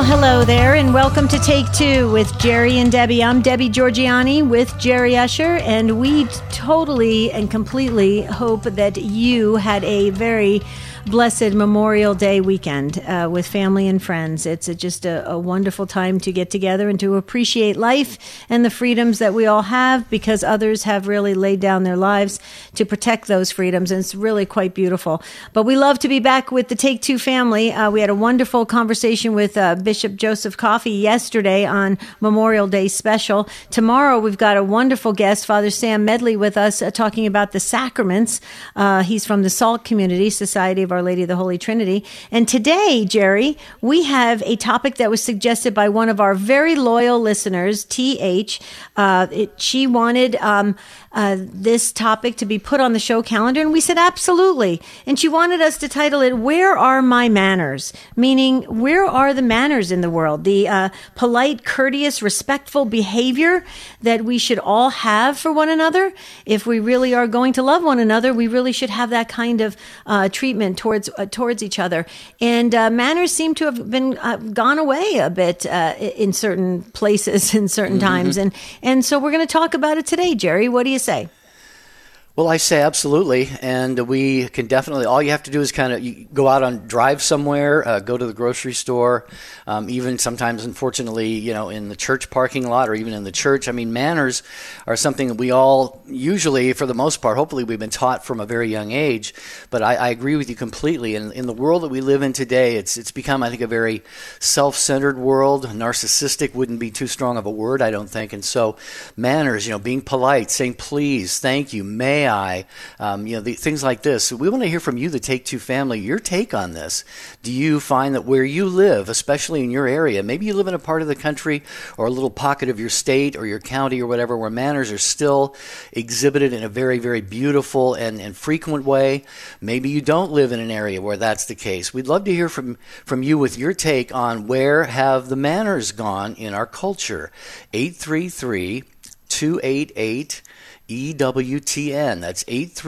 Well, hello there, and welcome to Take Two with Jerry and Debbie. I'm Debbie Georgiani with Jerry Usher, and we totally and completely hope that you had a very blessed Memorial Day weekend with family and friends. It's just a wonderful time to get together and to appreciate life and the freedoms that we all have, because others have really laid down their lives to protect those freedoms, and it's really quite beautiful. But we love to be back with the Take Two family. We had a wonderful conversation with Bishop Joseph Coffey yesterday on Memorial Day special. Tomorrow we've got a wonderful guest, Father Sam Medley, with us talking about the sacraments. He's from the SALT community, Society of Our Lady of the Holy Trinity. And today, Jerry, we have a topic that was suggested by one of our very loyal listeners, TH. She wanted this topic to be put on the show calendar, and we said absolutely. And she wanted us to title it, "Where Are My Manners?" Meaning, where are the manners in the world? The polite, courteous, respectful behavior that we should all have for one another. If we really are going to love one another, we really should have that kind of treatment towards each other. And manners seem to have been gone away a bit in certain places in certain times. And so we're going to talk about it today, Jerry. What do you say? Well, I say absolutely, and we can definitely, all you have to do is kind of go out on drive somewhere, go to the grocery store, even sometimes, unfortunately, in the church parking lot or even in the church. I mean, manners are something that we all usually, for the most part, hopefully we've been taught from a very young age, but I agree with you completely. In the world that we live in today, it's become, I think, a very self-centered world. Narcissistic wouldn't be too strong of a word, I don't think, and so manners, being polite, saying please, thank you, may I, things like this. So we want to hear from you, the Take Two family, your take on this. Do you find that where you live, especially in your area, maybe you live in a part of the country or a little pocket of your state or your county or whatever, where manners are still exhibited in a very, very beautiful and frequent way? Maybe you don't live in an area where that's the case. We'd love to hear from you with your take on where have the manners gone in our culture. 833-288 EWTN. That's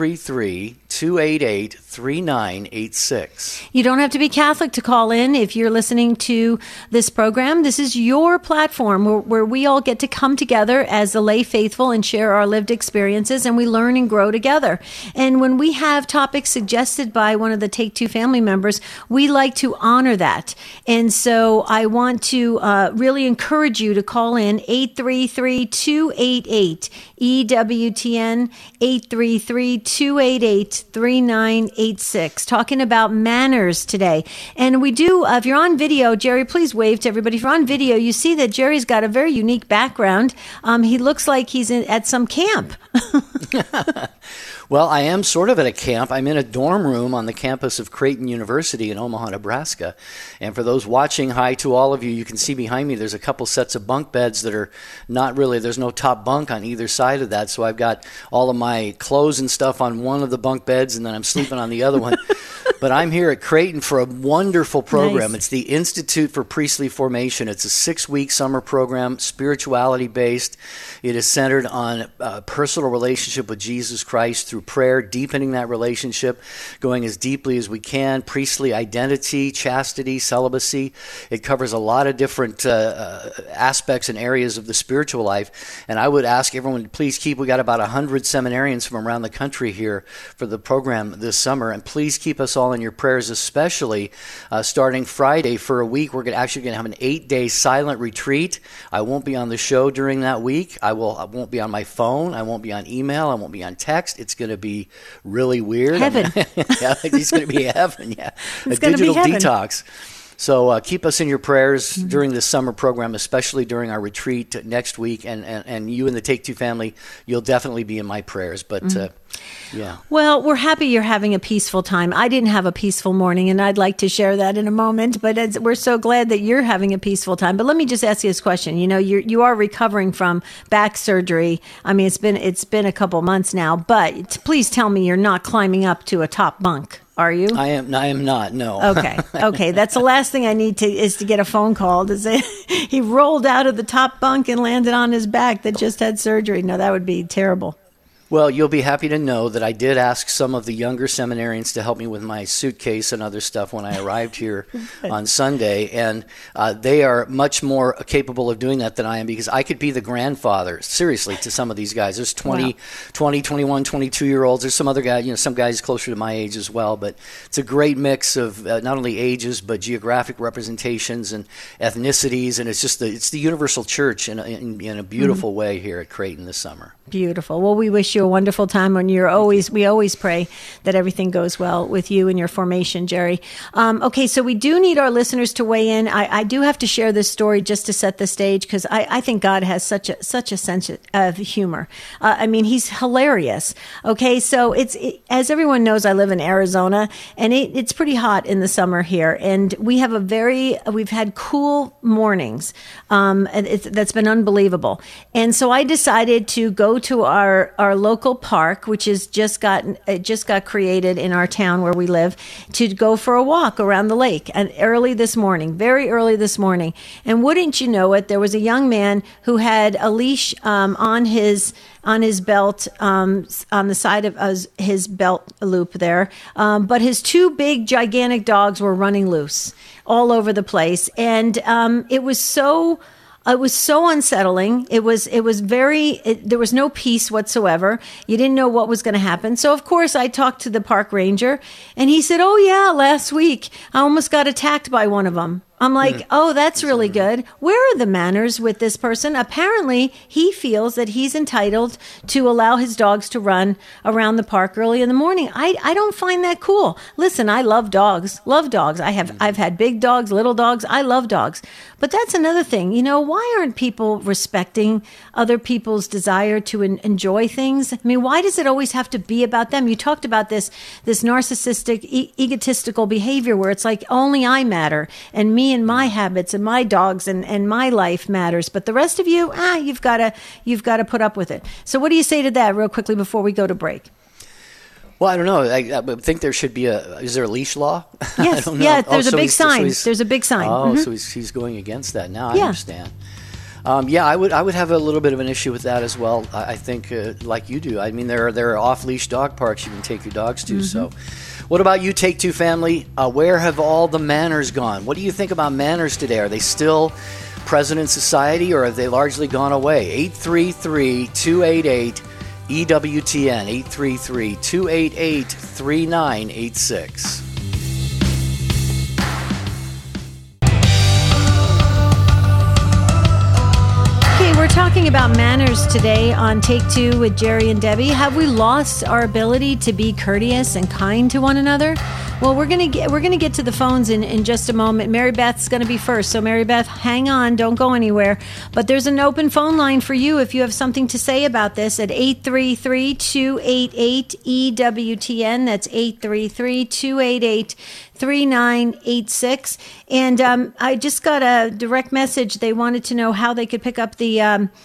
833-288-3986. You don't have to be Catholic to call in if you're listening to this program. This is your platform where we all get to come together as the lay faithful and share our lived experiences, and we learn and grow together. And when we have topics suggested by one of the Take Two family members, we like to honor that. And so I want to really encourage you to call in 833-288 EWTN, 833-288-3986, talking about manners today. And we do, if you're on video, Jerry, please wave to everybody. If you're on video, you see that Jerry's got a very unique background. He looks like he's at some camp. Well, I am sort of at a camp. I'm in a dorm room on the campus of Creighton University in Omaha, Nebraska. And for those watching, hi to all of you. You can see behind me there's a couple sets of bunk beds that are not really, there's no top bunk on either side of that. So I've got all of my clothes and stuff on one of the bunk beds, and then I'm sleeping on the other one. But I'm here at Creighton for a wonderful program. Nice. It's the Institute for Priestly Formation. It's a 6-week summer program, spirituality-based. It is centered on a personal relationship with Jesus Christ through prayer, deepening that relationship, going as deeply as we can, priestly identity, chastity, celibacy. It covers a lot of different aspects and areas of the spiritual life. And I would ask everyone to please we got about 100 seminarians from around the country here for the program this summer. And please keep us all in your prayers, especially starting Friday for a week. We're actually going to have an 8-day silent retreat. I won't be on the show during that week. I won't be on my phone. I won't be on email. I won't be on text. It's going to be really weird. Heaven. Yeah, it's going to be heaven, yeah. A digital detox. So keep us in your prayers during this summer program, especially during our retreat next week. And you and the Take Two family, you'll definitely be in my prayers. But yeah. Well, we're happy you're having a peaceful time. I didn't have a peaceful morning, and I'd like to share that in a moment. But we're so glad that you're having a peaceful time. But let me just ask you this question. You are recovering from back surgery. I mean, it's been a couple months now. But please tell me you're not climbing up to a top bunk. Are you? I am not, no. Okay. That's the last thing I need to get a phone call to say he rolled out of the top bunk and landed on his back that just had surgery. No, that would be terrible. Well, you'll be happy to know that I did ask some of the younger seminarians to help me with my suitcase and other stuff when I arrived here on Sunday, and they are much more capable of doing that than I am, because I could be the grandfather, seriously, to some of these guys. There's 20, 21, 22-year-olds. There's some other guys, some guys closer to my age as well, but it's a great mix of not only ages, but geographic representations and ethnicities, and it's the universal church in a beautiful way here at Creighton this summer. Beautiful. Well, we wish you a wonderful time, and we always pray that everything goes well with you and your formation, Jerry. Okay, so we do need our listeners to weigh in. I do have to share this story just to set the stage, because I think God has such a sense of humor. I mean, he's hilarious. Okay, so as everyone knows, I live in Arizona, and it's pretty hot in the summer here, and we've had cool mornings. That's been unbelievable. And so I decided to go to our local park, which just got created in our town where we live, to go for a walk around the lake, and very early this morning. And wouldn't you know it, there was a young man who had a leash on his belt, on the side of his belt loop there. But his two big, gigantic dogs were running loose all over the place. And it was so unsettling. There was no peace whatsoever. You didn't know what was going to happen. So, of course, I talked to the park ranger, and he said, "Oh, yeah, last week I almost got attacked by one of them." I'm like, oh, that's really good. Where are the manners with this person? Apparently, he feels that he's entitled to allow his dogs to run around the park early in the morning. I don't find that cool. Listen, I love dogs. I've had big dogs, little dogs. I love dogs. But that's another thing. Why aren't people respecting other people's desire to enjoy things? I mean, why does it always have to be about them? You talked about this narcissistic, egotistical behavior where it's like only I matter, and me and my habits and my dogs and my life matters, but the rest of you, you've got to put up with it. So what do you say to that real quickly before we go to break? Well, I don't know. I think there should be is there a leash law? Yes. I don't know. Yeah, there's a big sign. There's a big sign. Oh, so he's going against that now. I understand. I would have a little bit of an issue with that as well. I think like you do. I mean, there are off-leash dog parks you can take your dogs to. So what about you, Take Two family? Where have all the manners gone? What do you think about manners today? Are they still present in society, or have they largely gone away? 833-288-EWTN, 833-288-3986. We're talking about manners today on Take Two with Jerry and Debbie. Have we lost our ability to be courteous and kind to one another? Well, we're gonna get to the phones in just a moment. Mary Beth's gonna be first, so Mary Beth, hang on, don't go anywhere. But there's an open phone line for you if you have something to say about this at 833-288-EWTN. That's 833-288-3986. And I just got a direct message. They wanted to know how they could pick up the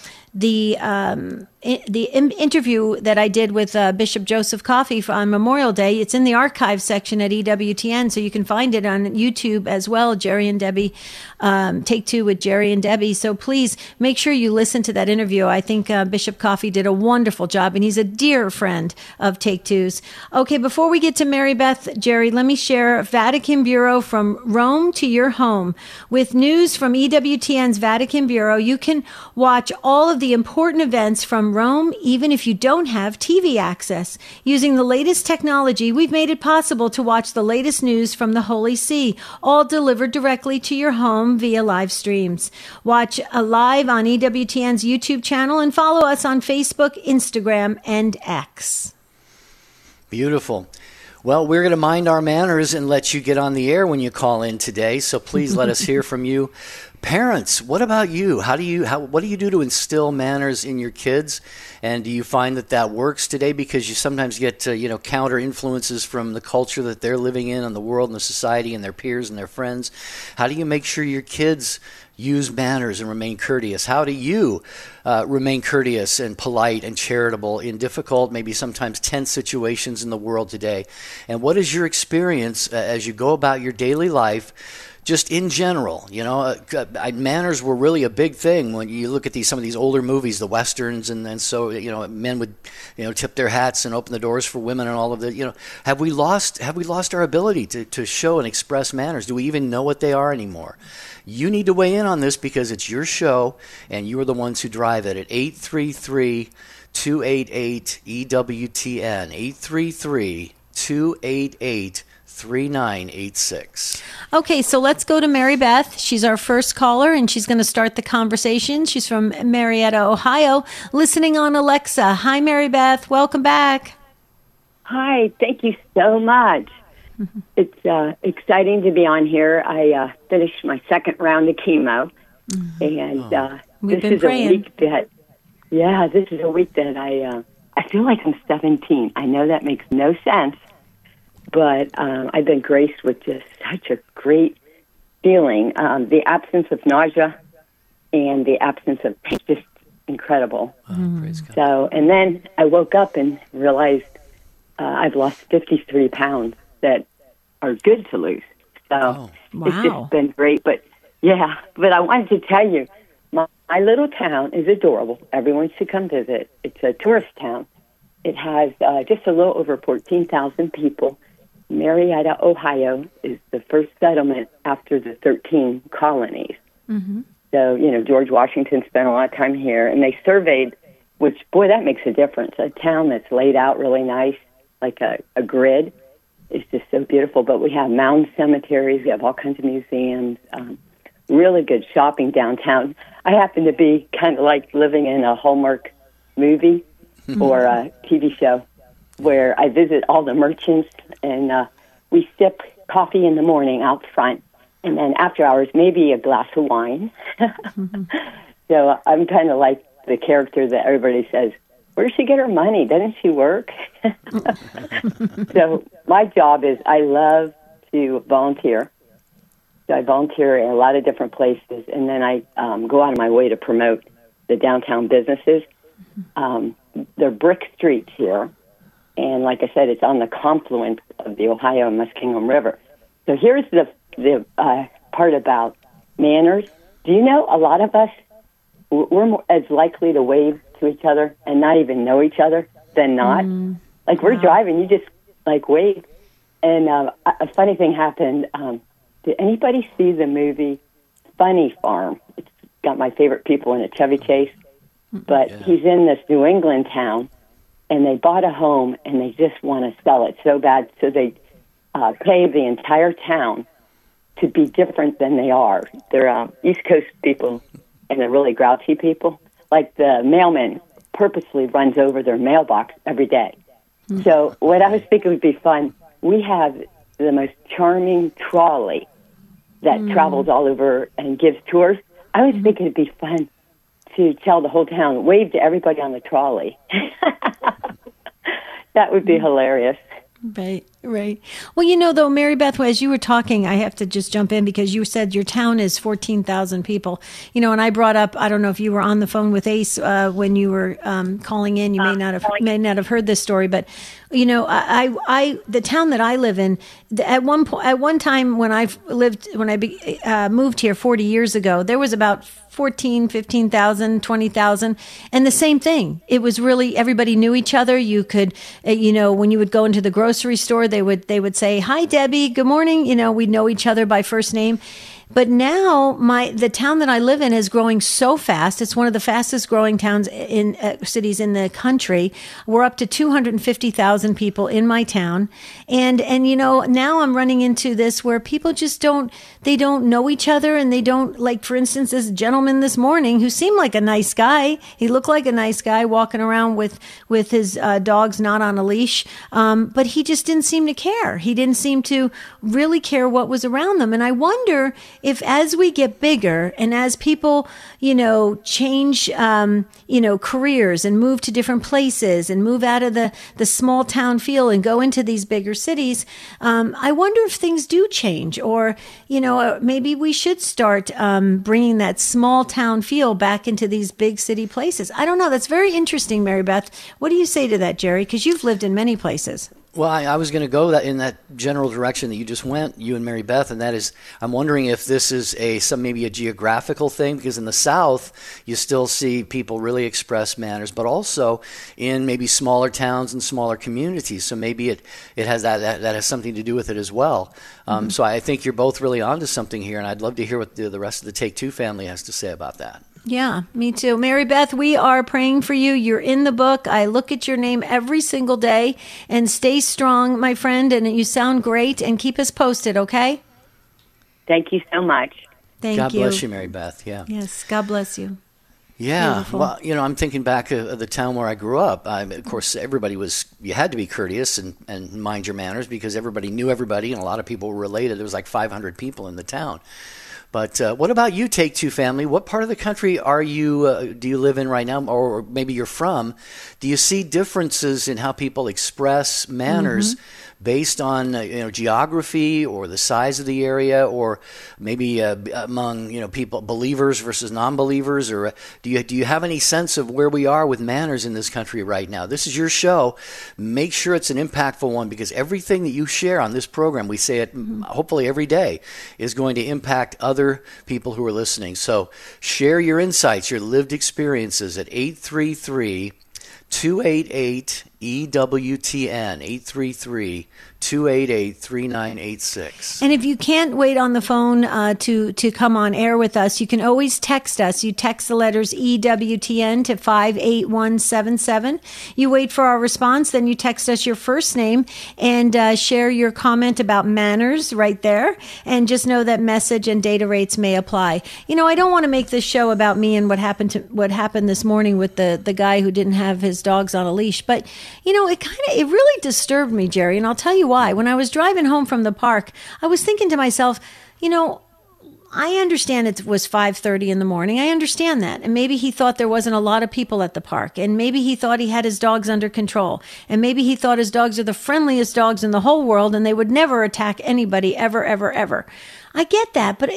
interview that I did with Bishop Joseph Coffey on Memorial Day. It's in the archive section at EWTN, so you can find it on YouTube as well. Jerry and Debbie, Take Two with Jerry and Debbie. So please make sure you listen to that interview. I think Bishop Coffey did a wonderful job, and he's a dear friend of Take Two's. Okay, before we get to Mary Beth, Jerry, let me share Vatican Bureau from Rome to your home. With news from EWTN's Vatican Bureau, you can watch all of the important events from Rome, even if you don't have TV access. Using the latest technology, we've made it possible to watch the latest news from the Holy See, all delivered directly to your home via live streams. Watch live on EWTN's YouTube channel and follow us on Facebook, Instagram, and X. Beautiful. Well, we're going to mind our manners and let you get on the air when you call in today, so please let us hear from you. Parents, what about you? What do you do to instill manners in your kids? And do you find that works today? Because you sometimes get counter influences from the culture that they're living in and the world and the society and their peers and their friends. How do you make sure your kids use manners and remain courteous? How do you remain courteous and polite and charitable in difficult, maybe sometimes tense situations in the world today? And what is your experience as you go about your daily life just in general, manners were really a big thing when you look at some of these older movies, the westerns, and so men would tip their hats and open the doors for women and all of that. Have we lost our ability to show and express manners? Do we even know what they are anymore? You need to weigh in on this because it's your show and you are the ones who drive it at 833-288-EWTN 833-288-3986. Okay, so let's go to Mary Beth. She's our first caller, and she's going to start the conversation. She's from Marietta, Ohio, listening on Alexa. Hi, Mary Beth. Welcome back. Hi, thank you so much. It's exciting to be on here. I finished my second round of chemo, and this is praying. a week that, I feel like I'm 17. I know that makes no sense, but I've been graced with just such a great feeling. The absence of nausea and the absence of pain, just incredible. Praise God. So, and then I woke up and realized I've lost 53 pounds that are good to lose. So it's just been great. But I wanted to tell you, my little town is adorable. Everyone should come visit. It's a tourist town. It has just a little over 14,000 people. Marietta, Ohio is the first settlement after the 13 colonies. Mm-hmm. So, George Washington spent a lot of time here, and they surveyed, which, boy, that makes a difference. A town that's laid out really nice, like a grid, is just so beautiful. But we have mound cemeteries. We have all kinds of museums, really good shopping downtown. I happen to be kind of like living in a Hallmark movie or a TV show where I visit all the merchants, and we sip coffee in the morning out front, and then after hours, maybe a glass of wine. So I'm kind of like the character that everybody says, where does she get her money? Doesn't she work? So my job is I love to volunteer. So I volunteer in a lot of different places, and then I go out of my way to promote the downtown businesses. They're brick streets here, and like I said, it's on the confluence of the Ohio and Muskingum River. So here's the part about manners. Do you know a lot of us, we're more, as likely to wave to each other and not even know each other than not? Like we're driving, you just like wave. And a funny thing happened. Did anybody see the movie Funny Farm? It's got my favorite people in it, Chevy Chase. But he's in this New England town, and they bought a home, and they just want to sell it so bad. So they pay the entire town to be different than they are. They're East Coast people, and they're really grouchy people. Like the mailman purposely runs over their mailbox every day. So what I was thinking would be fun, we have the most charming trolley that travels all over and gives tours. I was thinking it'd be fun to tell the whole town, wave to everybody on the trolley. That would be hilarious. Right. Well, though, Mary Beth, as you were talking, I have to just jump in because you said your town is 14,000 people. And I brought up, I don't know if you were on the phone with Ace when you were calling in. You may not have heard this story, but I the town that I live in, at one time when I moved here 40 years ago, there was about 14, 15,000, 20,000. And the same thing. It was really, everybody knew each other. You could, when you would go into the grocery store, they would say, hi, Debbie, good morning. We'd know each other by first name. But now the town that I live in is growing so fast. It's one of the fastest growing towns in cities in the country. We're up to 250,000 people in my town. And now I'm running into this where people just don't know each other, and they don't, like, for instance, this gentleman this morning who seemed like a nice guy. He looked like a nice guy walking around with his dogs not on a leash. But he just didn't seem to care. He didn't seem to really care what was around them. And I wonder if as we get bigger and as people, change, careers and move to different places and move out of the small town feel and go into these bigger cities, I wonder if things do change, or, maybe we should start bringing that small town feel back into these big city places. I don't know. That's very interesting, Mary Beth. What do you say to that, Jerry? Because you've lived in many places. Well, I was going to go in that general direction that you just went, you and Mary Beth, and that is, I'm wondering if this is maybe a geographical thing, because in the South, you still see people really express manners, but also in maybe smaller towns and smaller communities. So maybe it has that has something to do with it as well. So I think you're both really onto something here, and I'd love to hear what the rest of the Take Two family has to say about that. Yeah, me too. Mary Beth, we are praying for you. You're in the book. I look at your name every single day, and stay strong, my friend, and you sound great, and keep us posted, okay? Thank you so much. Thank you. God bless you, Mary Beth. Yeah. Yes, God bless you. Yeah. Beautiful. Well, I'm thinking back of the town where I grew up. Of course, you had to be courteous and mind your manners, because everybody knew everybody, and a lot of people were related. There was like 500 people in the town. But what about you, Take Two family? What part of the country do you live in right now, or maybe you're from? Do you see differences in how people express manners based on geography or the size of the area, or maybe among people, believers versus non-believers? Or do you have any sense of where we are with manners in this country right now? This is your show. Make sure it's an impactful one, because everything that you share on this program, we say it hopefully every day, is going to impact other people who are listening. So share your insights, your lived experiences at 833-288-EWTN, 833-288-3986. And if you can't wait on the phone to come on air with us, you can always text us. You text the letters EWTN to 58177. You wait for our response, then you text us your first name and share your comment about manners right there. And just know that message and data rates may apply. I don't want to make this show about me and what happened this morning with the guy who didn't have his dogs on a leash. But, it really disturbed me, Jerry, and I'll tell you why. When I was driving home from the park, I was thinking to myself, I understand it was 5:30 in the morning. I understand that. And maybe he thought there wasn't a lot of people at the park. And maybe he thought he had his dogs under control. And maybe he thought his dogs are the friendliest dogs in the whole world and they would never attack anybody ever, ever, ever. I get that. But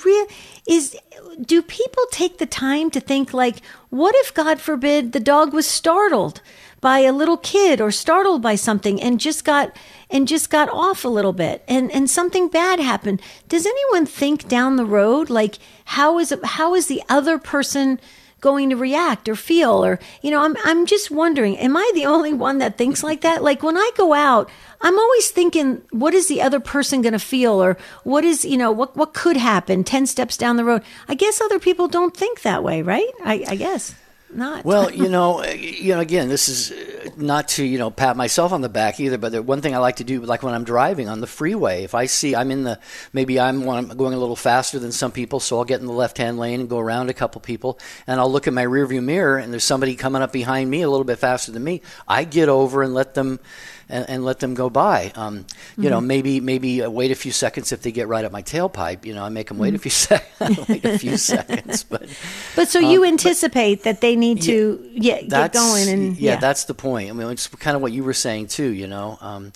do people take the time to think, like, what if, God forbid, the dog was startled by a little kid or startled by something and just got off a little bit and something bad happened? Does anyone think down the road, like, how is the other person going to react or feel? Or, I'm just wondering, am I the only one that thinks like that? Like, when I go out, I'm always thinking, what is the other person going to feel? Or what is, what could happen 10 steps down the road? I guess other people don't think that way, right? I guess not. Well, again, this is not to, pat myself on the back either, but the one thing I like to do, like when I'm driving on the freeway, if I see I'm maybe I'm going a little faster than some people, so I'll get in the left-hand lane and go around a couple people, and I'll look in my rearview mirror, and there's somebody coming up behind me a little bit faster than me. I get over and let them go by. Maybe wait a few seconds if they get right at my tailpipe. I make them wait a few seconds. But so you anticipate that they need to get going, and that's the point. I mean, it's kind of what you were saying too. And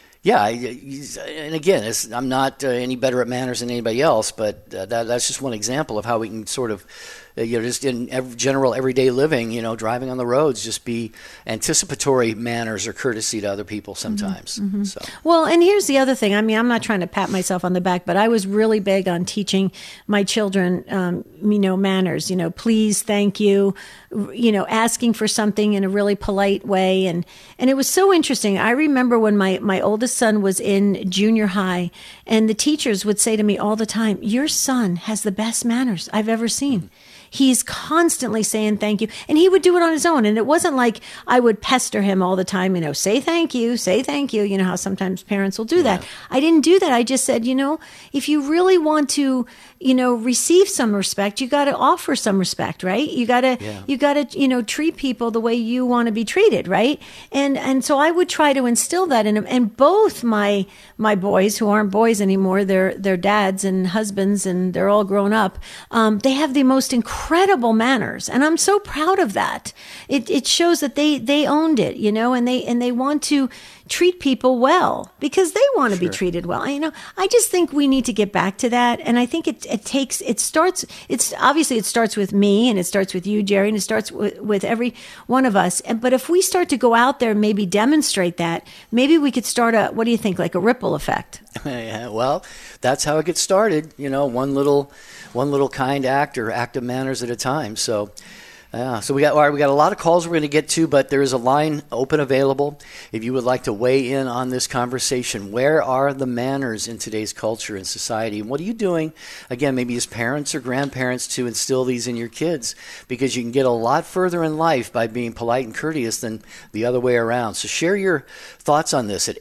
again, I'm not any better at manners than anybody else, but that's just one example of how we can sort of, just in general everyday living, driving on the roads, just be anticipatory manners or courtesy to other people sometimes. So. Well, and here's the other thing. I mean, I'm not trying to pat myself on the back, but I was really big on teaching my children, manners, please, thank you, asking for something in a really polite way. And it was so interesting. I remember when my oldest son was in junior high, and the teachers would say to me all the time, your son has the best manners I've ever seen. He's constantly saying thank you. And he would do it on his own. And it wasn't like I would pester him all the time, say thank you. You know how sometimes parents will do that. I didn't do that. I just said, if you really want to, receive some respect, you got to offer some respect, right? You got to, treat people the way you want to be treated, right? And so I would try to instill that in him. And both my boys, who aren't boys anymore, they're dads and husbands, and they're all grown up. They have the most incredible manners, and I'm so proud of that. It shows that they owned it, and they want to treat people well because they want to be treated well. I just think we need to get back to that. And I think it starts with me, and it starts with you, Jerry, and it starts with every one of us. But if we start to go out there and maybe demonstrate that, maybe we could start what do you think, like a ripple effect? Yeah, well, that's how it gets started. One little kind act or act of manners at a time. So we got a lot of calls we're going to get to, but there is a line open available if you would like to weigh in on this conversation. Where are the manners in today's culture and society? And what are you doing, again, maybe as parents or grandparents, to instill these in your kids? Because you can get a lot further in life by being polite and courteous than the other way around. So share your thoughts on this at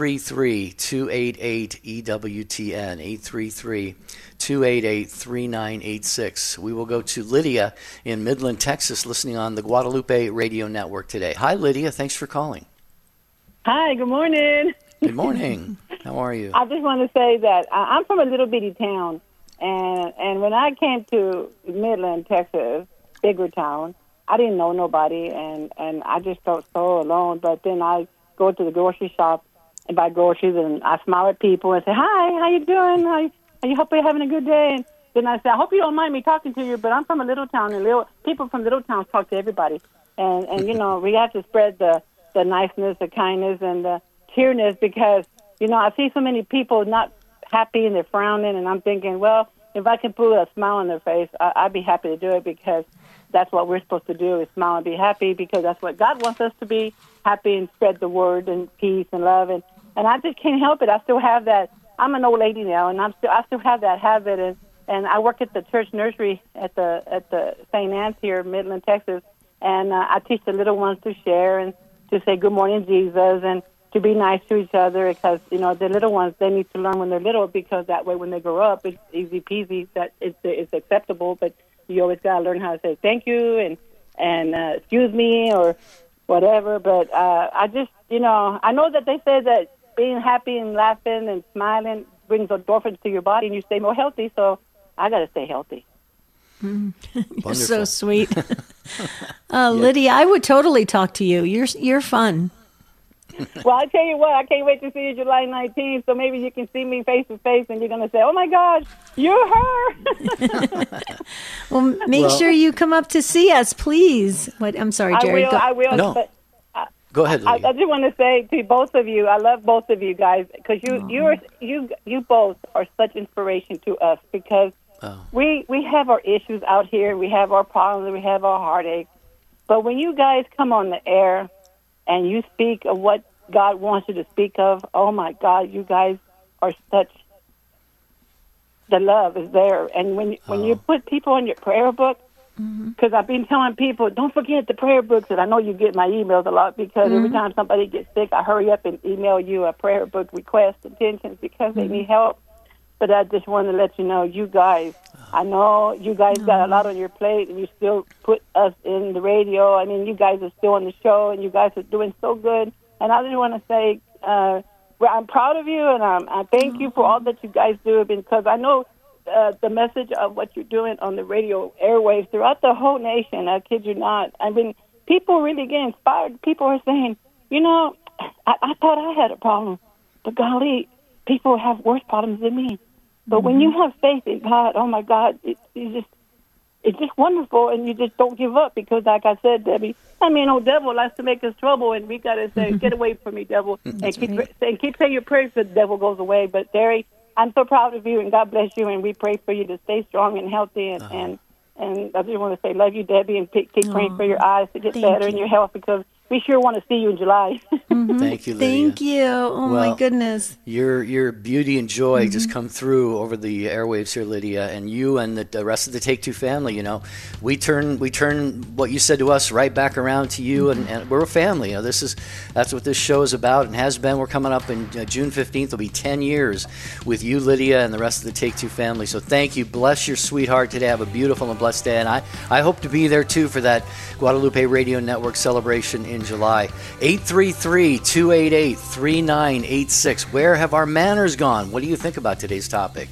833-288-EWTN, 833-288-3986. We will go to Lydia in Midland, Texas, listening on the Guadalupe Radio Network today. Hi, Lydia. Thanks for calling. Hi, good morning. Good morning. How are you? I just want to say that I'm from a little bitty town, and when I came to Midland, Texas, bigger town, I didn't know nobody, and I just felt so alone. But then I go to the grocery shop and buy groceries, and I smile at people and say, "Hi, how you doing? I hope you're having a good day." And then I say, "I hope you don't mind me talking to you, but I'm from a little town, and people from little towns talk to everybody. And we have to spread the niceness, the kindness, and the cheeriness because, I see so many people not happy and they're frowning, and I'm thinking, well, if I can put a smile on their face, I'd be happy to do it because that's what we're supposed to do is smile and be happy because that's what God wants us to be, happy and spread the word and peace and love. And I just can't help it. I still have that. I'm an old lady now, and I still have that habit. And I work at the church nursery at the St. Anne's here in Midland, Texas, and I teach the little ones to share and to say good morning, Jesus, and to be nice to each other because, the little ones, they need to learn when they're little because that way when they grow up, it's easy peasy, that it's acceptable, but you always got to learn how to say thank you and excuse me or whatever. But I just, I know that they say that being happy and laughing and smiling brings endorphins to your body and you stay more healthy, so I got to stay healthy. You're so sweet. Lydia, I would totally talk to you. You're fun. Well, I tell you what, I can't wait to see you July 19th, so maybe you can see me face to face and you're going to say, oh my gosh, you're her. Well, make sure you come up to see us, please. I'm sorry, Jerry. I will. No. But, go ahead, Lydia. I just want to say to both of you, I love both of you guys because you both are such inspiration to us because we have our issues out here, we have our problems, we have our heartaches. But when you guys come on the air and you speak of what God wants you to speak of, oh my God, you guys are such. The love is there, and when you put people in your prayer book. Because I've been telling people, don't forget the prayer books, and I know you get my emails a lot because every time somebody gets sick, I hurry up and email you a prayer book request, intentions, because they need help. But I just want to let you know, you guys, I know you guys got a lot on your plate, and you still put us in the radio. I mean, you guys are still on the show, and you guys are doing so good. And I just want to say, I'm proud of you, and I thank you for all that you guys do because I know the message of what you're doing on the radio airwaves throughout the whole nation. I kid you not. I mean, people really get inspired. People are saying, I thought I had a problem, but golly, people have worse problems than me. But when you have faith in God, oh my God, it's just wonderful, and you just don't give up because, like I said, Debbie, old devil likes to make us trouble, and we got to say, get away from me, devil, and keep saying your prayers so the devil goes away. But, Derry, I'm so proud of you, and God bless you, and we pray for you to stay strong and healthy. And I just want to say, love you, Debbie, and keep praying for your eyes to get better and your health because we sure want to see you in July. Thank you, Lydia. Thank you. Oh, my goodness. Your beauty and joy just come through over the airwaves here, Lydia, and you and the rest of the Take Two family. We turn what you said to us right back around to you, and we're a family. That's what this show is about and has been. We're coming up in June 15th. It'll be 10 years with you, Lydia, and the rest of the Take Two family. So thank you. Bless your sweetheart today. Have a beautiful and blessed day, and I hope to be there too for that Guadalupe Radio Network celebration in July. 833-288-3986. Where have our manners gone? What do you think about today's topic?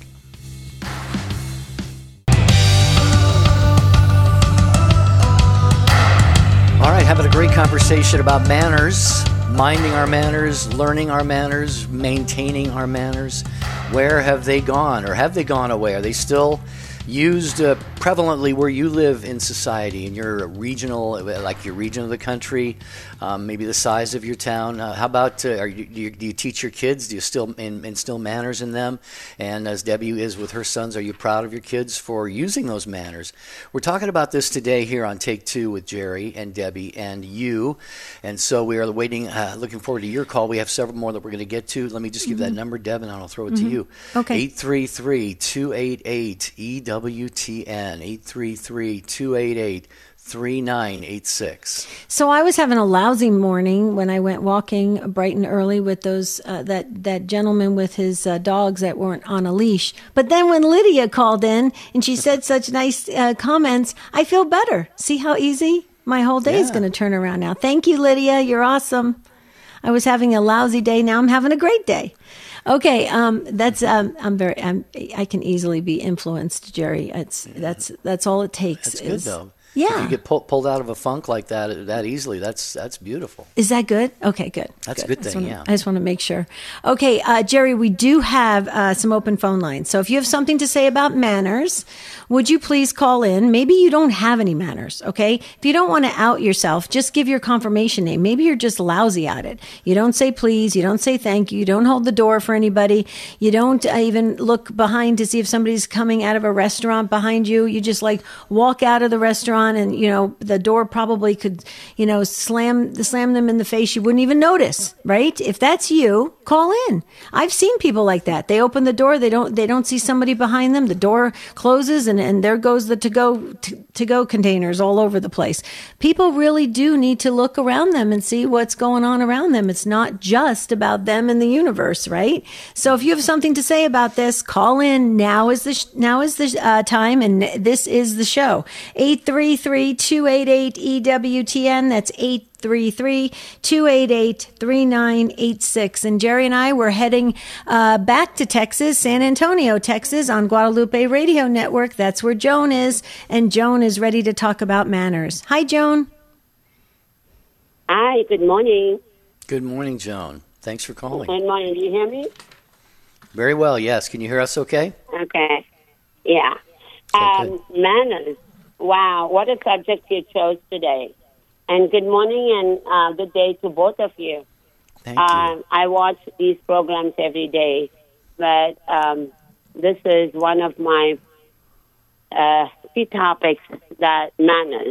All right, having a great conversation about manners minding our manners, learning our manners, maintaining our manners? Where have they gone, or have they gone away? Are they still used prevalently where you live in society, in your regional, like your region of the country, maybe the size of your town? How about, do you teach your kids? Do you still instill manners in them? And as Debbie is with her sons, are you proud of your kids for using those manners? We're talking about this today here on Take Two with Jerry and Debbie and you. And so we are looking forward to your call. We have several more that we're going to get to. Let me just give that number, Deb, and I'll throw it to you. Okay. 833-288-EWTN. 833-288-3986. So I was having a lousy morning when I went walking bright and early with those that gentleman with his dogs that weren't on a leash. But then when Lydia called in and she said such nice comments, I feel better. See how easy my whole day is going to turn around now. Thank you, Lydia. You're awesome. I was having a lousy day. Now I'm having a great day. Okay, I can easily be influenced, Jerry. That's all it takes. That's good though. Yeah. If you get pulled out of a funk like that easily, that's beautiful. Is that good? Okay, good. That's a good thing, I just want to make sure. Okay, Jerry, we do have some open phone lines. So if you have something to say about manners, would you please call in? Maybe you don't have any manners, okay? If you don't want to out yourself, just give your confirmation name. Maybe you're just lousy at it. You don't say please. You don't say thank you. You don't hold the door for anybody. You don't even look behind to see if somebody's coming out of a restaurant behind you. You just walk out of the restaurant and, the door probably could, slam them in the face. You wouldn't even notice, right? If that's you, call in. I've seen people like that. They open the door. They don't see somebody behind them. The door closes and there goes the to-go containers all over the place. People really do need to look around them and see what's going on around them. It's not just about them and the universe, right? So if you have something to say about this, call in. Now is the time, and this is the show. 833-288-EWTN. That's 833-288-3986. And Jerry and I were heading back to Texas, San Antonio, Texas, on Guadalupe Radio Network. That's where Joan is, and Joan is ready to talk about manners. Hi, Joan. Hi, good morning. Good morning, Joan. Thanks for calling. Good morning. Do you hear me? Very well, yes. Can you hear us okay? Okay. Yeah. Manners. Wow, what a subject you chose today. And good morning and good day to both of you. Thank you. I watch these programs every day, but this is one of my key topics, that manners.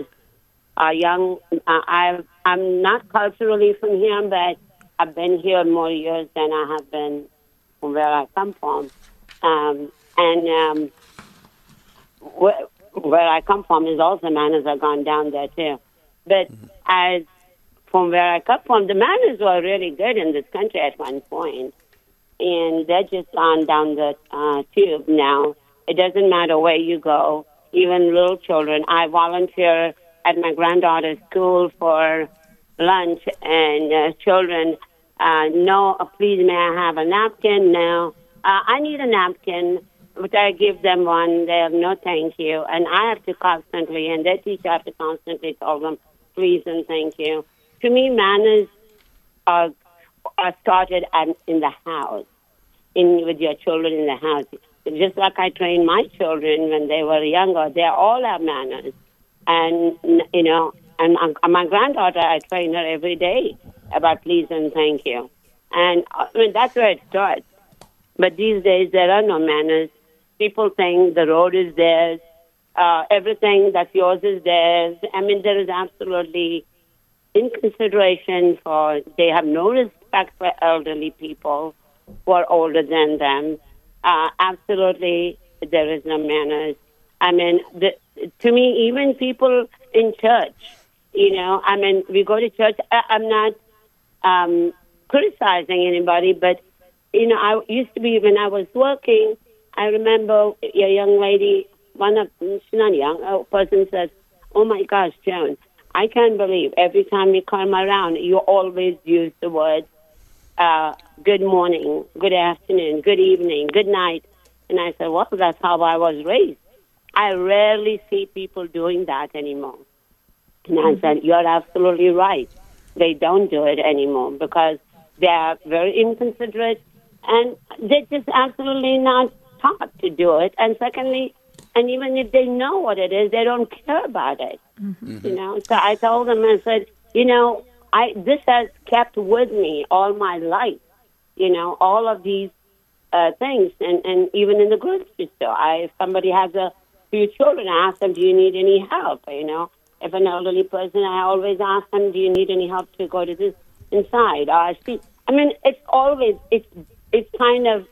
I'm not culturally from here, but I've been here more years than I have been from where I come from. Where I come from is also manners have gone down there too. But as from where I come from, the manners were really good in this country at one point, and they're just on down the tube now. It doesn't matter where you go, even little children. I volunteer at my granddaughter's school for lunch, and children, no, please, may I have a napkin? No, I need a napkin. But I give them one. They have no thank you. And I have to constantly, and their teacher have to constantly tell them, please and thank you. To me, manners are started in the house, with your children in the house. Just like I train my children when they were younger, they all have manners. And, and my granddaughter, I train her every day about please and thank you. And that's where it starts. But these days, there are no manners. People think the road is theirs. Everything that's yours is theirs. There is absolutely inconsideration they have no respect for elderly people who are older than them. Absolutely, there is no manners. To me, even people in church, we go to church. I'm not criticizing anybody, but, I used to be, when I was working, I remember a young lady, she's not young, a person says, oh my gosh, Joan, I can't believe every time you come around, you always use the word good morning, good afternoon, good evening, good night. And I said, well, that's how I was raised. I rarely see people doing that anymore. And I said, you're absolutely right. they don't do it anymore because they are very inconsiderate and they're just absolutely not taught to do it. And secondly, and even if they know what it is, they don't care about it. You know, so I told them, I said, you know, this has kept with me all my life. You know, all of these things, and even in the grocery store, if somebody has a few children, I ask them, do you need any help? You know, if an elderly person, I always ask them, do you need any help to go to this inside? I mean, it's always, it's kind of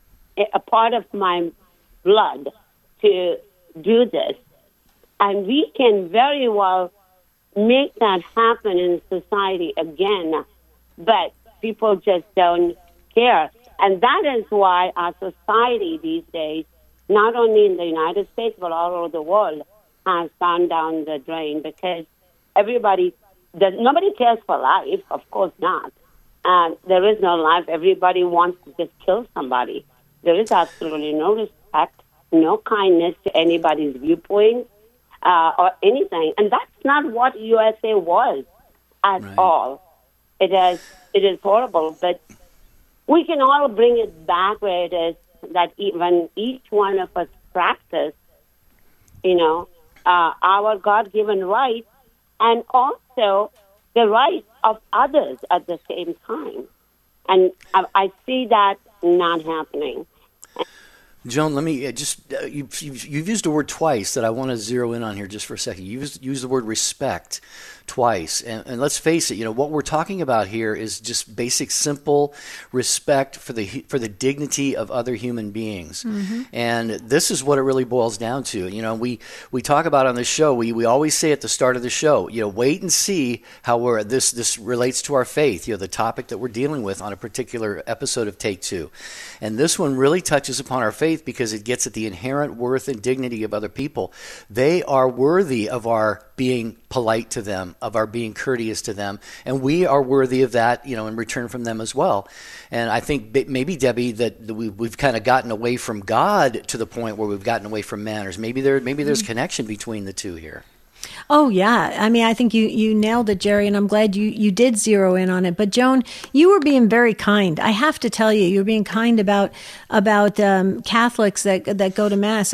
a part of my blood to do this. And we can very well make that happen in society again, but people just don't care. And that is why our society these days, not only in the United States, but all over the world, has gone down the drain because nobody cares for life, of course not. There is no life. Everybody wants to just kill somebody. There is absolutely no respect, no kindness to anybody's viewpoint or anything. And that's not what USA was at all. It is horrible, but we can all bring it back where it is that even each one of us practice, you know, our God-given rights and also the rights of others at the same time. And I see that not happening. Joan, let me you've used a word twice that I want to zero in on here just for a second. You've used the word respect twice. And let's face it, you know, what we're talking about here is just basic, simple respect for the dignity of other human beings. Mm-hmm. And this is what it really boils down to. You know, we talk about on this show, we always say at the start of the show, you know, wait and see how this relates to our faith, you know, the topic that we're dealing with on a particular episode of Take Two. And this one really touches upon our faith because it gets at the inherent worth and dignity of other people. They are worthy of our being polite to them, of our being courteous to them, and we are worthy of that, you know, in return from them as well. And I think maybe, Debbie, that we've kind of gotten away from God to the point where we've gotten away from manners. Maybe there's connection between the two here. Oh, yeah. I mean, I think you nailed it, Jerry, and I'm glad you did zero in on it. But Joan, you were being very kind. I have to tell you, you're being kind about Catholics that go to Mass.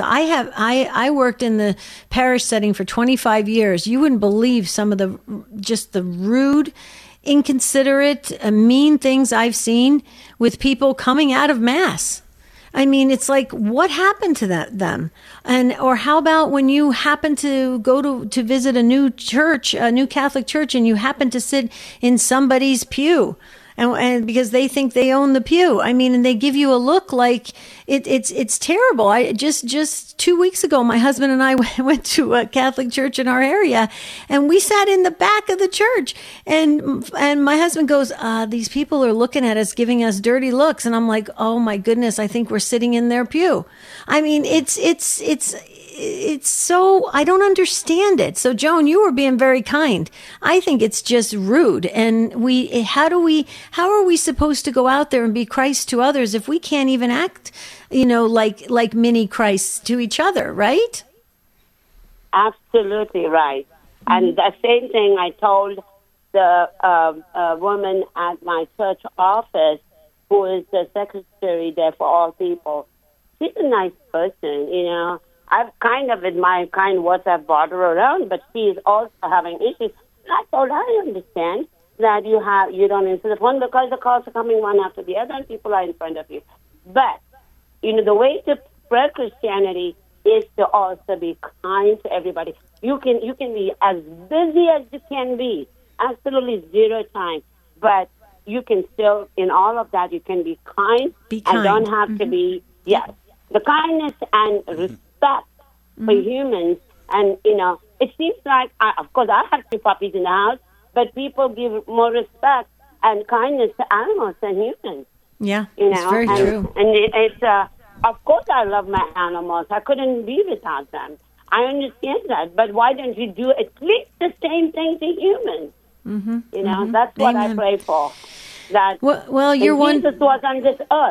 I worked in the parish setting for 25 years. You wouldn't believe some of the rude, inconsiderate, mean things I've seen with people coming out of Mass. I mean, it's like, what happened to them? Or how about when you happen to go to visit a new church, a new Catholic church, and you happen to sit in somebody's pew, and because they think they own the pew. I mean, and they give you a look like it's terrible. I just 2 weeks ago, my husband and I went to a Catholic church in our area, and we sat in the back of the church, and my husband goes, these people are looking at us, giving us dirty looks, and I'm like, oh my goodness, I think we're sitting in their pew. I mean, it's so, I don't understand it. So Joan, you were being very kind. I think it's just rude. And how are we supposed to go out there and be Christ to others if we can't even act, you know, like mini Christs to each other, right? Absolutely right. Mm-hmm. And the same thing I told the woman at my church office, who is the secretary there for all people. She's a nice person, you know. I've kind of, in my kind words, I've brought her around, but she is also having issues. And I told her, I understand that you don't answer the phone because the calls are coming one after the other and people are in front of you. But, you know, the way to spread Christianity is to also be kind to everybody. You can be as busy as you can be, absolutely zero time, but you can still, in all of that, you can be kind. And don't have to be, yes, the kindness and respect for humans. And, you know, it seems like, of course, I have 2 puppies in the house, but people give more respect and kindness to animals than humans. Yeah, you know? It's very true. And it's of course I love my animals. I couldn't be without them. I understand that. But why don't you do at least the same thing to humans? You know, that's what I pray for. That well, you're Jesus was on this earth.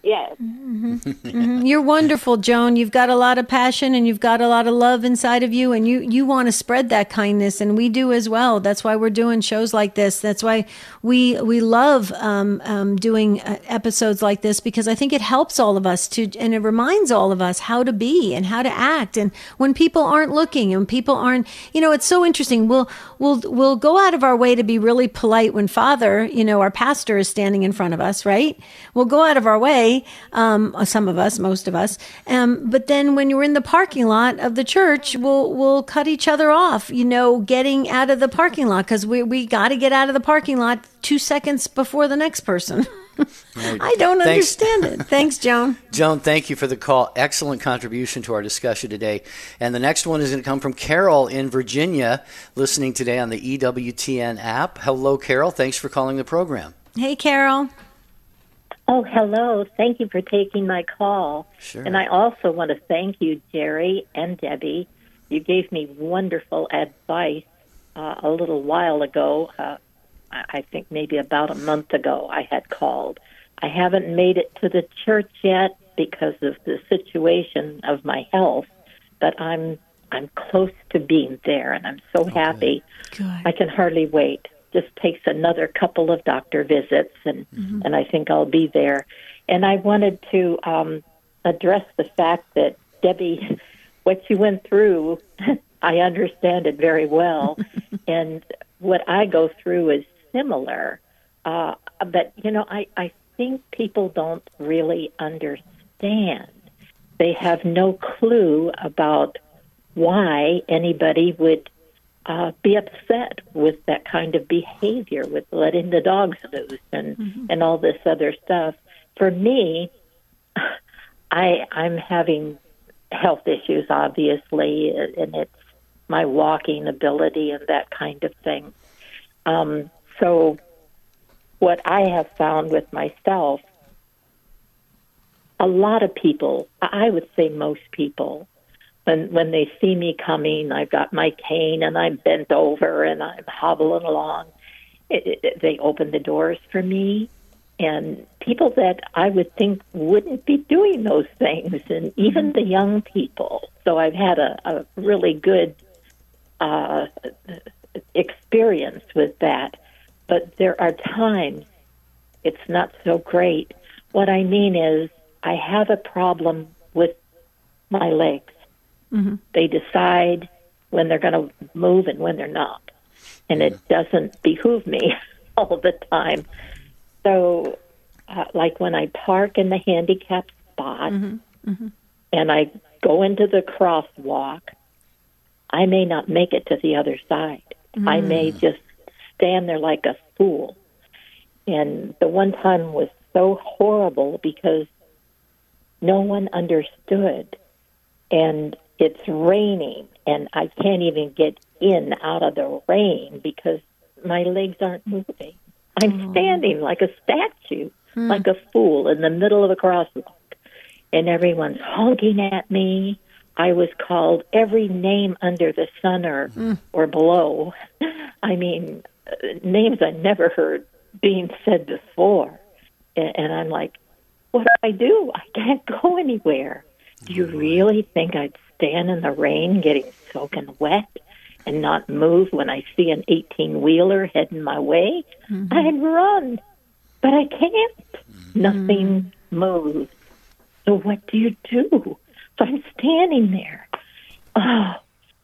Yes. You're wonderful, Joan. You've got a lot of passion and you've got a lot of love inside of you, and you want to spread that kindness, and we do as well. That's why we're doing shows like this. That's why we love doing episodes like this, because I think it helps all of us and it reminds all of us how to be and how to act. And when people aren't looking and people aren't, it's so interesting. We'll go out of our way to be really polite when Father, our pastor, is standing in front of us, right? We'll go out of our way. Some of us, most of us. But then when you're in the parking lot of the church, we'll cut each other off, getting out of the parking lot, because we got to get out of the parking lot 2 seconds before the next person. I don't understand it. Thanks, Joan. Joan, thank you for the call. Excellent contribution to our discussion today. And the next one is going to come from Carol in Virginia, listening today on the EWTN app. Hello, Carol. Thanks for calling the program. Hey, Carol. Oh, hello. Thank you for taking my call. Sure. And I also want to thank you, Jerry and Debbie. You gave me wonderful advice a little while ago. I think maybe about a month ago I had called. I haven't made it to the church yet because of the situation of my health, but I'm close to being there, and I'm so happy. Good. I can hardly wait. Just takes another couple of doctor visits, and I think I'll be there. And I wanted to address the fact that, Debbie, what you went through, I understand it very well. And what I go through is similar. But, I think people don't really understand. They have no clue about why anybody would be upset with that kind of behavior, with letting the dogs loose and all this other stuff. For me, I'm having health issues, obviously, and it's my walking ability and that kind of thing. So what I have found with myself, a lot of people, I would say most people, when they see me coming, I've got my cane and I'm bent over and I'm hobbling along, they open the doors for me. And people that I would think wouldn't be doing those things, and even the young people. So I've had a really good experience with that. But there are times it's not so great. What I mean is I have a problem with my legs. They decide when they're going to move and when they're not. And it doesn't behoove me all the time. So, like when I park in the handicap spot and I go into the crosswalk, I may not make it to the other side. I may just stand there like a fool. And the one time was so horrible because no one understood. And it's raining, and I can't even get in out of the rain because my legs aren't moving. I'm standing like a statue, like a fool in the middle of a crosswalk. And everyone's honking at me. I was called every name under the sun or below. I mean, names I never heard being said before. And I'm like, what do? I can't go anywhere. Do you really think I'd stand in the rain getting soaking wet and not move when I see an 18-wheeler heading my way? I'd run, but I can't. Nothing moves. So what do you do? So I'm standing there. Oh,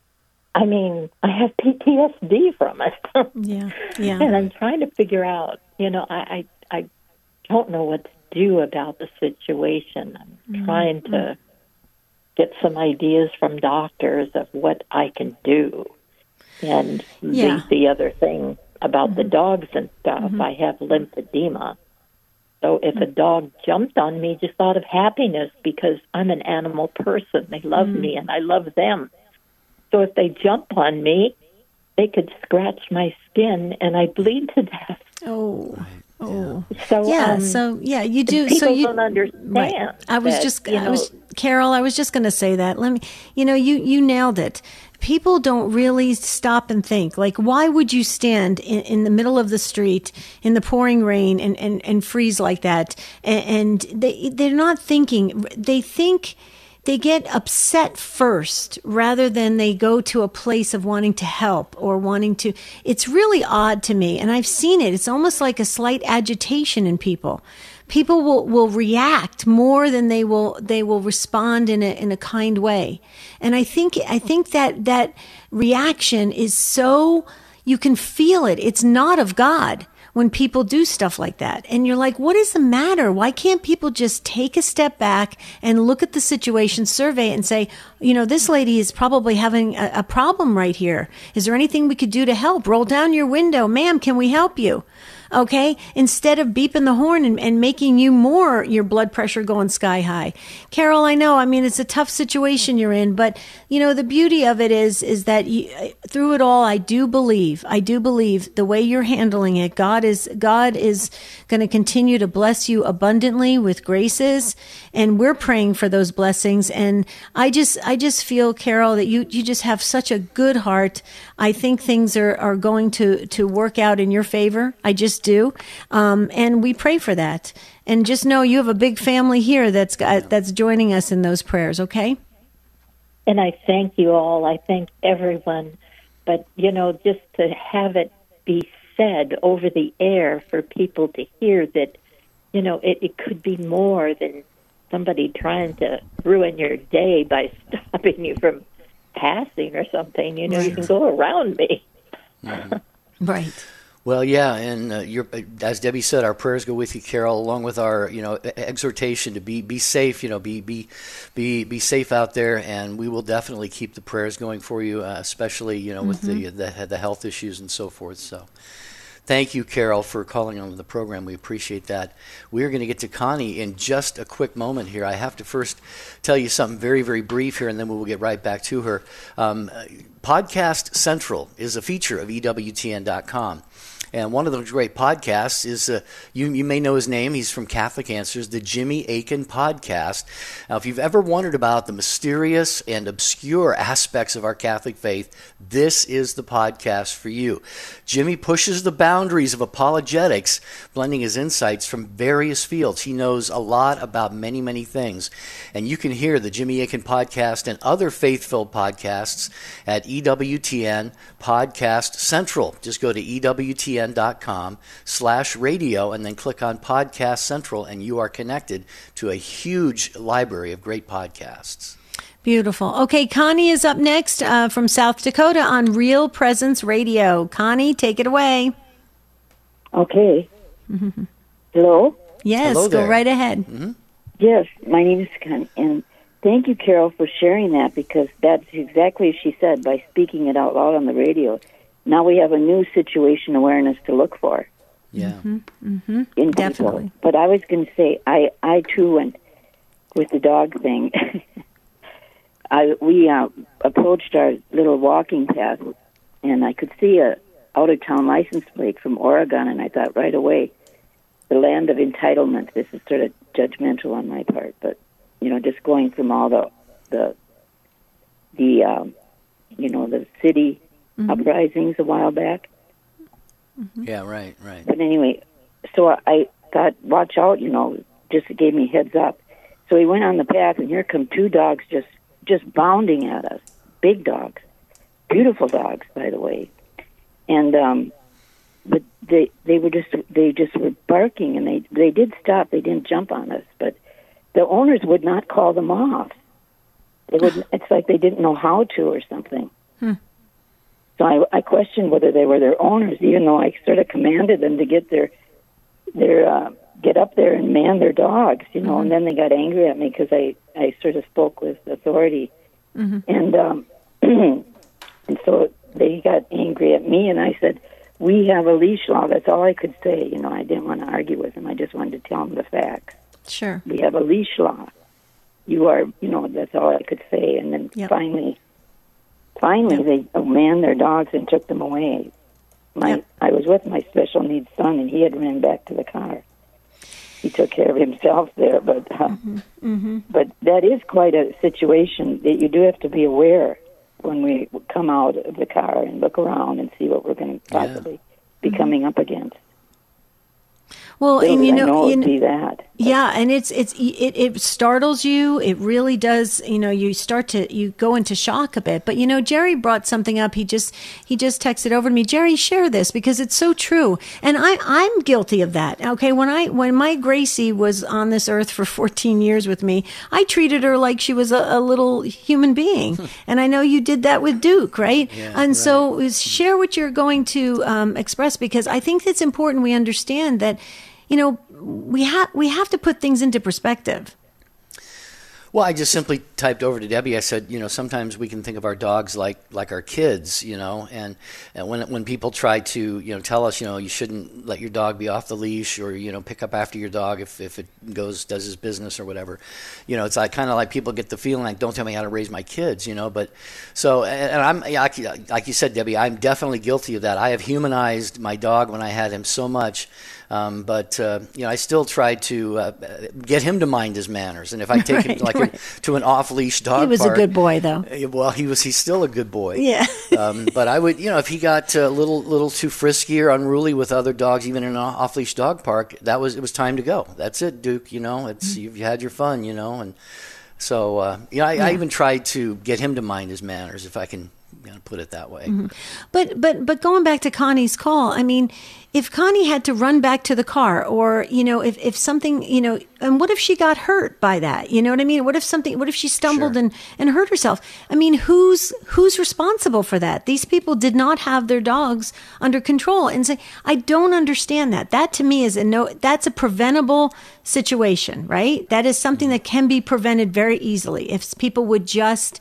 I mean, I have PTSD from it. Yeah. And I'm trying to figure out, I don't know what to do about the situation. I'm trying to get some ideas from doctors of what I can do. And the other thing about the dogs and stuff, I have lymphedema. So if a dog jumped on me just out of happiness because I'm an animal person, they love me and I love them. So if they jump on me, they could scratch my skin and I bleed to death. Oh. So you do. People so you don't understand. Right. Carol, I was just going to say that. You nailed it. people don't really stop and think. Like, why would you stand in the middle of the street in the pouring rain and freeze like that? And they're not thinking. They think. They get upset first rather than they go to a place of wanting to help or wanting to. It's really odd to me, and I've seen it. It's almost like a slight agitation in people. People will react more than they will respond in a kind way. And I think that reaction is so, you can feel it. It's not of God when people do stuff like that. And you're like, what is the matter? Why can't people just take a step back and look at the situation, survey it, and say, this lady is probably having a problem right here. Is there anything we could do to help? Roll down your window. Ma'am, can we help you? Okay, instead of beeping the horn and making your blood pressure going sky high. Carol, I know, it's a tough situation you're in, but the beauty of it is that through it all, I do believe the way you're handling it, God is going to continue to bless you abundantly with graces, and we're praying for those blessings. And I just feel, Carol, that you just have such a good heart. I think things are going to work out in your favor. I just do. And we pray for that. And just know you have a big family here that's joining us in those prayers, okay? And I thank you all. I thank everyone. But, just to have it be said over the air for people to hear that, it could be more than somebody trying to ruin your day by stopping you from passing or something. Right. You can go around me. Right. Well, yeah, and as Debbie said, our prayers go with you, Carol, along with our, exhortation to be safe. Be safe out there, and we will definitely keep the prayers going for you, especially, with the health issues and so forth. So, thank you, Carol, for calling on the program. We appreciate that. We're going to get to Connie in just a quick moment here. I have to first tell you something very, very brief here, and then we will get right back to her. Podcast Central is a feature of EWTN.com. And one of those great podcasts is, you may know his name, he's from Catholic Answers, the Jimmy Akin Podcast. Now, if you've ever wondered about the mysterious and obscure aspects of our Catholic faith, this is the podcast for you. Jimmy pushes the boundaries of apologetics, blending his insights from various fields. He knows a lot about many, many things. And you can hear the Jimmy Akin Podcast and other faith-filled podcasts at EWTN Podcast Central. Just go to EWTN.com/radio and then click on Podcast Central, and you are connected to a huge library of great podcasts. Beautiful. Okay, Connie is up next from South Dakota on Real Presence Radio. Connie, take it away. Okay. Hello? Yes, Hello go there. right ahead. Mm-hmm. Yes, my name is Connie, and thank you, Carol, for sharing that, because that's exactly as she said, by speaking it out loud on the radio. Now we have a new situation awareness to look for. Yeah. In Definitely. people. But I was going to say, I too went with the dog thing. We approached our little walking path, and I could see a out-of-town license plate from Oregon, and I thought right away, the land of entitlement. This is sort of judgmental on my part, but just going from all the city uprisings a while back. Yeah, right. But anyway, so I thought, watch out, just gave me heads up. So we went on the path, and here come two dogs just bounding at us. Big dogs. Beautiful dogs, by the way. And but they just were barking, and they did stop. They didn't jump on us, but the owners would not call them off. They would. It's like they didn't know how to or something. So I questioned whether they were their owners, even though I sort of commanded them to get get up there and man their dogs, And then they got angry at me because I sort of spoke with authority, and and so they got angry at me, and I said, "We have a leash law." That's all I could say. I didn't want to argue with them. I just wanted to tell them the facts. Sure. We have a leash law. You are, that's all I could say. And then finally, they manned their dogs and took them away. I was with my special needs son, and he had ran back to the car. He took care of himself there, but that is quite a situation that you do have to be aware when we come out of the car and look around and see what we're going to possibly be coming up against. Well, and I know it'd be that. Yeah, and it startles you. It really does. You go into shock a bit. But Jerry brought something up. He just texted over to me. Jerry, share this because it's so true, and I'm guilty of that. Okay, when my Gracie was on this earth for 14 years with me, I treated her like she was a little human being, and I know you did that with Duke, right? Yeah, and right. so share what you're going to express because I think it's important we understand that. We have to put things into perspective. Well, I just simply typed over to Debbie. I said, sometimes we can think of our dogs like our kids, and when people try to, tell us, you shouldn't let your dog be off the leash or, pick up after your dog if it does his business or whatever, it's like kind of like people get the feeling like, don't tell me how to raise my kids, but so, and I'm, like you said, Debbie, I'm definitely guilty of that. I have humanized my dog when I had him so much. But I still try to get him to mind his manners. And if I take him to an off-leash dog park. He was a good boy, though. Well, he's still a good boy. Yeah. But I would, if he got a little too frisky or unruly with other dogs, even in an off-leash dog park, it was time to go. That's it, Duke. You've had your fun, and so I even tried to get him to mind his manners, if I can put it that way. Mm-hmm. But going back to Connie's call, I mean, if Connie had to run back to the car or, if something, and what if she got hurt by that? You know what I mean? What if she stumbled Sure. and hurt herself? I mean, who's responsible for that? These people did not have their dogs under control. And say, I don't understand that. That to me that's a preventable situation, right? That is something that can be prevented very easily if people would just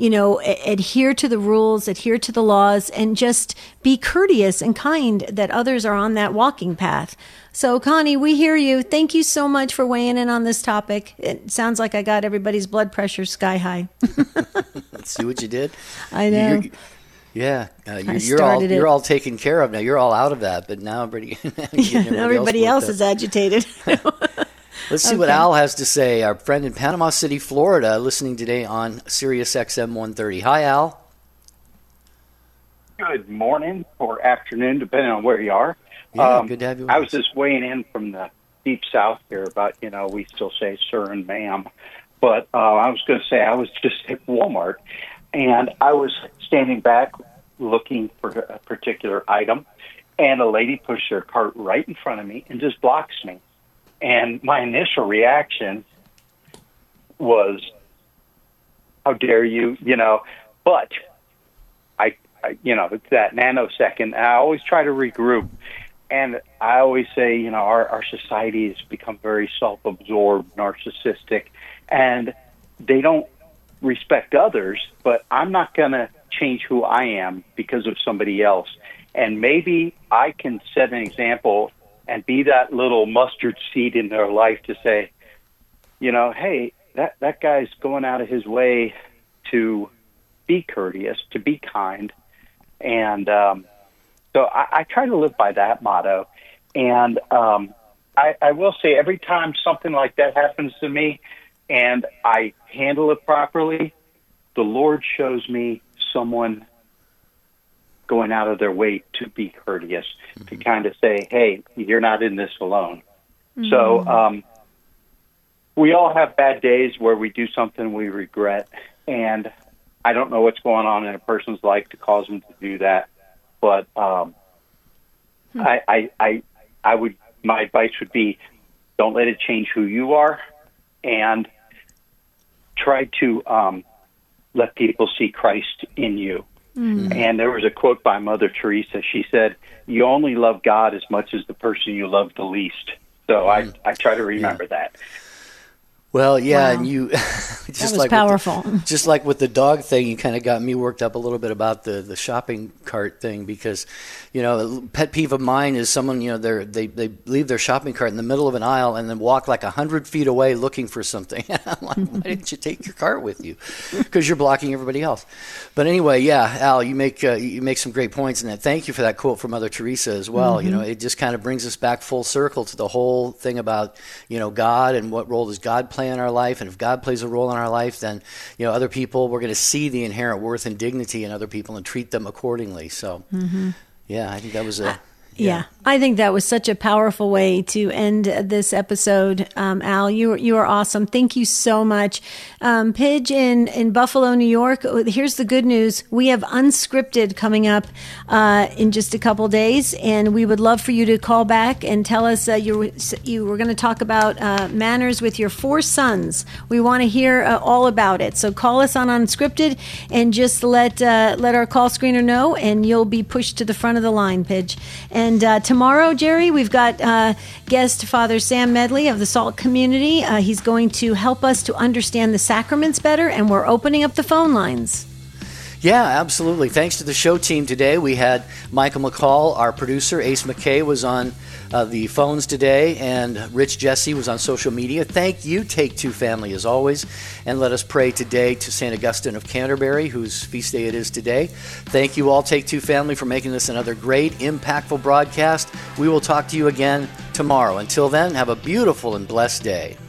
adhere to the rules, adhere to the laws, and just be courteous and kind that others are on that walking path. So, Connie, we hear you. Thank you so much for weighing in on this topic. It sounds like I got everybody's blood pressure sky high. See what you did? I know. You're all taken care of now. You're all out of that, but now everybody else is agitated. Let's see what Al has to say. Our friend in Panama City, Florida, listening today on Sirius XM 130. Hi, Al. Good morning or afternoon, depending on where you are. Yeah, good to have you with I was us. just weighing in from the deep south here about, we still say sir and ma'am. But I was going to say I was just at Walmart, and I was standing back looking for a particular item, and a lady pushed her cart right in front of me and just blocks me. And my initial reaction was, how dare you, but I it's that nanosecond. I always try to regroup. And I always say, our society has become very self-absorbed, narcissistic, and they don't respect others, but I'm not going to change who I am because of somebody else. And maybe I can set an example and be that little mustard seed in their life to say, hey, that guy's going out of his way to be courteous, to be kind. And so I try to live by that motto. And I will say every time something like that happens to me and I handle it properly, the Lord shows me someone going out of their way to be courteous, to kind of say, hey, you're not in this alone. Mm-hmm. So we all have bad days where we do something we regret, and I don't know what's going on in a person's life to cause them to do that, but my advice would be, don't let it change who you are, and try to let people see Christ in you. Mm-hmm. And there was a quote by Mother Teresa. She said, you only love God as much as the person you love the least. So I try to remember that. Well, yeah, wow. and you just that was like powerful. Just like with the dog thing, you kind of got me worked up a little bit about the shopping cart thing because, a pet peeve of mine is someone, they leave their shopping cart in the middle of an aisle and then walk like 100 feet away looking for something. I'm like, why didn't you take your cart with you? Because you're blocking everybody else. But anyway, yeah, Al, you make some great points in that. Thank you for that quote from Mother Teresa as well. Mm-hmm. It just kind of brings us back full circle to the whole thing about, God and what role does God play play in our life, and if God plays a role in our life, then other people, we're going to see the inherent worth and dignity in other people and treat them accordingly. So, yeah, I think that was a. Yeah, I think that was such a powerful way to end this episode. Al, you are awesome. Thank you so much. Pidge in Buffalo, New York. Here's the good news. We have Unscripted coming up in just a couple days, and we would love for you to call back and tell us you were going to talk about manners with your 4 sons. We want to hear all about it. So call us on Unscripted and just let our call screener know, and you'll be pushed to the front of the line, Pidge. And tomorrow, Jerry, we've got guest Father Sam Medley of the Salt Community. He's going to help us to understand the sacraments better, and we're opening up the phone lines. Yeah, absolutely. Thanks to the show team today. We had Michael McCall, our producer. Ace McKay was on the phones today, and Rich Jesse was on social media. Thank you, Take Two family, as always. And let us pray today to St. Augustine of Canterbury, whose feast day it is today. Thank you all, Take Two family, for making this another great, impactful broadcast. We will talk to you again tomorrow. Until then, have a beautiful and blessed day.